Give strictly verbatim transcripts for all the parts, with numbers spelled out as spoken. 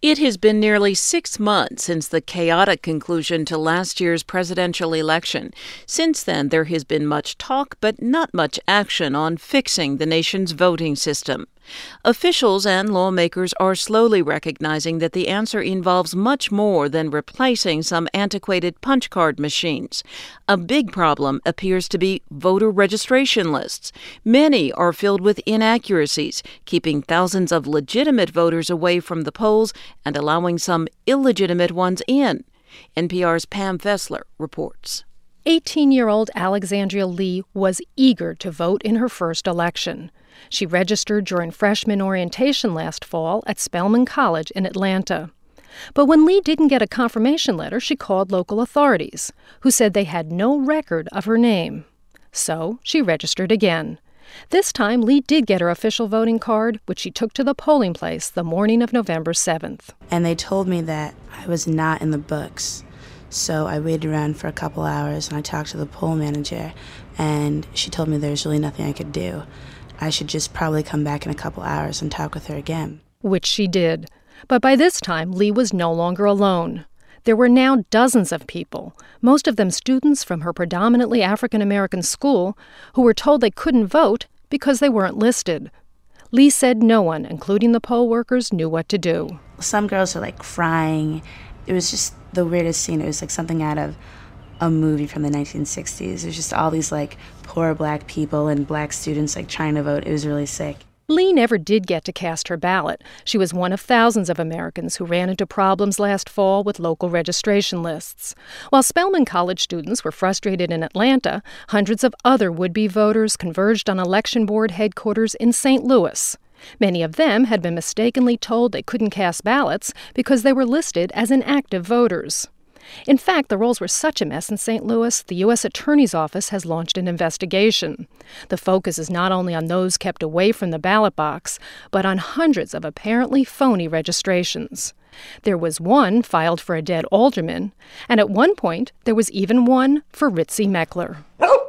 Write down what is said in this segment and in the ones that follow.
It has been nearly six months since the chaotic conclusion to last year's presidential election. Since then, there has been much talk, but not much action on fixing the nation's voting system. Officials and lawmakers are slowly recognizing that the answer involves much more than replacing some antiquated punch card machines. A big problem appears to be voter registration lists. Many are filled with inaccuracies, keeping thousands of legitimate voters away from the polls and allowing some illegitimate ones in. N P R's Pam Fessler reports. eighteen-year-old Alexandria Lee was eager to vote in her first election. She registered during freshman orientation last fall at Spelman College in Atlanta. But when Lee didn't get a confirmation letter, she called local authorities, who said they had no record of her name. So she registered again. This time, Lee did get her official voting card, which she took to the polling place the morning of November seventh. And they told me that I was not in the books. So I waited around for a couple hours, and I talked to the poll manager, and she told me there's really nothing I could do. I should just probably come back in a couple hours and talk with her again. Which she did. But by this time, Lee was no longer alone. There were now dozens of people, most of them students from her predominantly African-American school, who were told they couldn't vote because they weren't listed. Lee said no one, including the poll workers, knew what to do. Some girls were, like, crying. It was just the weirdest scene. It was like something out of a movie from the nineteen sixties. It was just all these, like, poor black people and black students, like, trying to vote. It was really sick. Lee never did get to cast her ballot. She was one of thousands of Americans who ran into problems last fall with local registration lists. While Spelman College students were frustrated in Atlanta, hundreds of other would-be voters converged on election board headquarters in Saint Louis. Many of them had been mistakenly told they couldn't cast ballots because they were listed as inactive voters. In fact, the rolls were such a mess in Saint Louis, the U S Attorney's Office has launched an investigation. The focus is not only on those kept away from the ballot box, but on hundreds of apparently phony registrations. There was one filed for a dead alderman, and at one point, there was even one for Ritzy Meckler.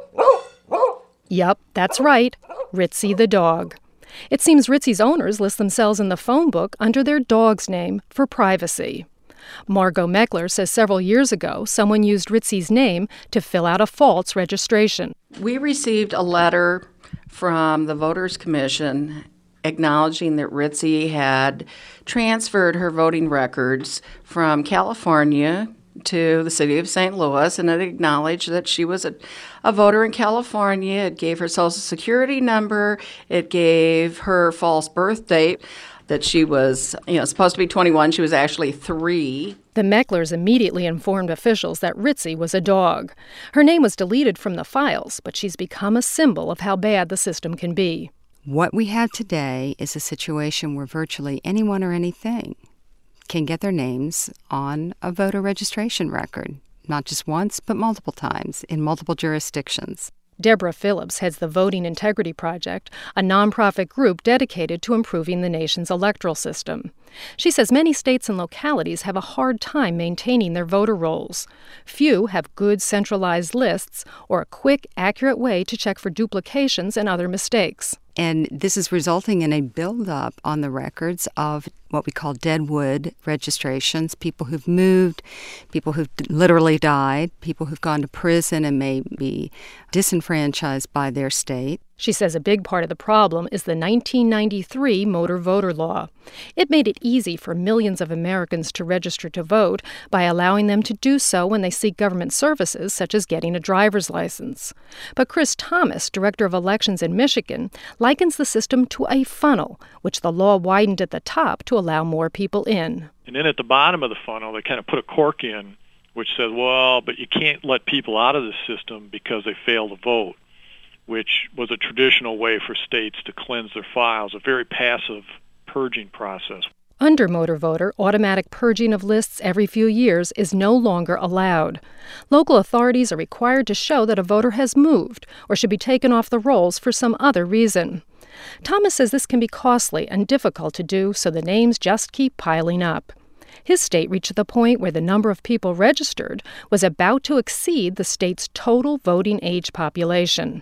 Yup, that's right, Ritzy the dog. It seems Ritzy's owners list themselves in the phone book under their dog's name for privacy. Margot Meckler says several years ago, someone used Ritzy's name to fill out a false registration. We received a letter from the Voters Commission acknowledging that Ritzy had transferred her voting records from California to the city of Saint Louis, and it acknowledged that she was a, a voter in California. It gave her social security number. It gave her false birth date, that she was, you know, supposed to be twenty-one. She was actually three. The Mecklers immediately informed officials that Ritzy was a dog. Her name was deleted from the files, but she's become a symbol of how bad the system can be. What we have today is a situation where virtually anyone or anything can get their names on a voter registration record, not just once, but multiple times in multiple jurisdictions. Deborah Phillips heads the Voting Integrity Project, a nonprofit group dedicated to improving the nation's electoral system. She says many states and localities have a hard time maintaining their voter rolls. Few have good centralized lists or a quick, accurate way to check for duplications and other mistakes. And this is resulting in a buildup on the records of what we call deadwood registrations, people who've moved, people who've literally died, people who've gone to prison and may be disenfranchised by their state. She says a big part of the problem is the nineteen ninety-three motor voter law. It made it easy for millions of Americans to register to vote by allowing them to do so when they seek government services, such as getting a driver's license. But Chris Thomas, director of elections in Michigan, likens the system to a funnel, which the law widened at the top to allow more people in. And then at the bottom of the funnel, they kind of put a cork in, which says, well, but you can't let people out of the system because they fail to vote, which was a traditional way for states to cleanse their files, a very passive purging process. Under motor voter, automatic purging of lists every few years is no longer allowed. Local authorities are required to show that a voter has moved or should be taken off the rolls for some other reason. Thomas says this can be costly and difficult to do, so the names just keep piling up. His state reached the point where the number of people registered was about to exceed the state's total voting age population.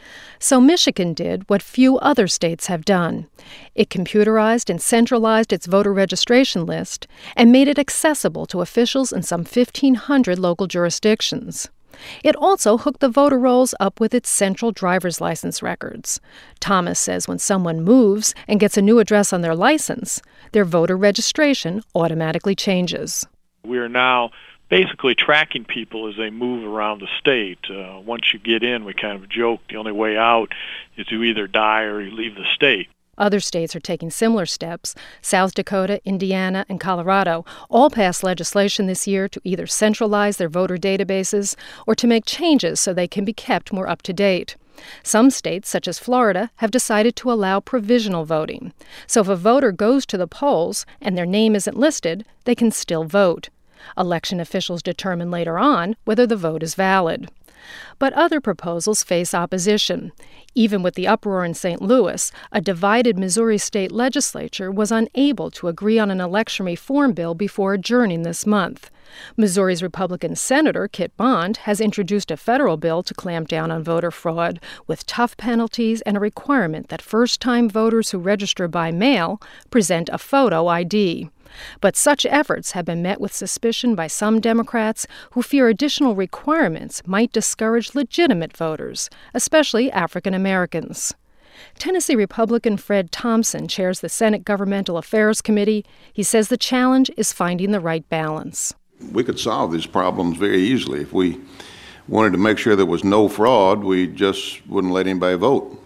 So Michigan did what few other states have done. It computerized and centralized its voter registration list and made it accessible to officials in some fifteen hundred local jurisdictions. It also hooked the voter rolls up with its central driver's license records. Thomas says when someone moves and gets a new address on their license, their voter registration automatically changes. We are now basically tracking people as they move around the state. Uh, once you get in, we kind of joke the only way out is you either die or you leave the state. Other states are taking similar steps. South Dakota, Indiana, and Colorado all passed legislation this year to either centralize their voter databases or to make changes so they can be kept more up to date. Some states, such as Florida, have decided to allow provisional voting. So if a voter goes to the polls and their name isn't listed, they can still vote. Election officials determine later on whether the vote is valid. But other proposals face opposition. Even with the uproar in Saint Louis, a divided Missouri state legislature was unable to agree on an election reform bill before adjourning this month. Missouri's Republican Senator Kit Bond has introduced a federal bill to clamp down on voter fraud, with tough penalties and a requirement that first-time voters who register by mail present a photo I D. But such efforts have been met with suspicion by some Democrats who fear additional requirements might discourage legitimate voters, especially African Americans. Tennessee Republican Fred Thompson chairs the Senate Governmental Affairs Committee. He says the challenge is finding the right balance. We could solve these problems very easily. If we wanted to make sure there was no fraud, we just wouldn't let anybody vote.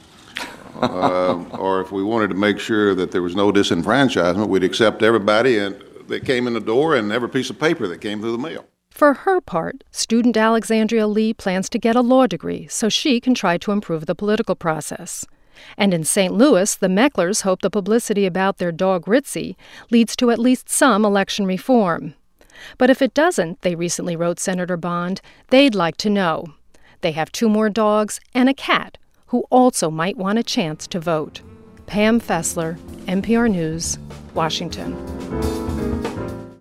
uh, or if we wanted to make sure that there was no disenfranchisement, we'd accept everybody and that came in the door and every piece of paper that came through the mail. For her part, student Alexandria Lee plans to get a law degree so she can try to improve the political process. And in Saint Louis, the Mecklers hope the publicity about their dog Ritzy leads to at least some election reform. But if it doesn't, they recently wrote Senator Bond, they'd like to know. They have two more dogs and a cat who also might want a chance to vote. Pam Fessler, N P R News, Washington.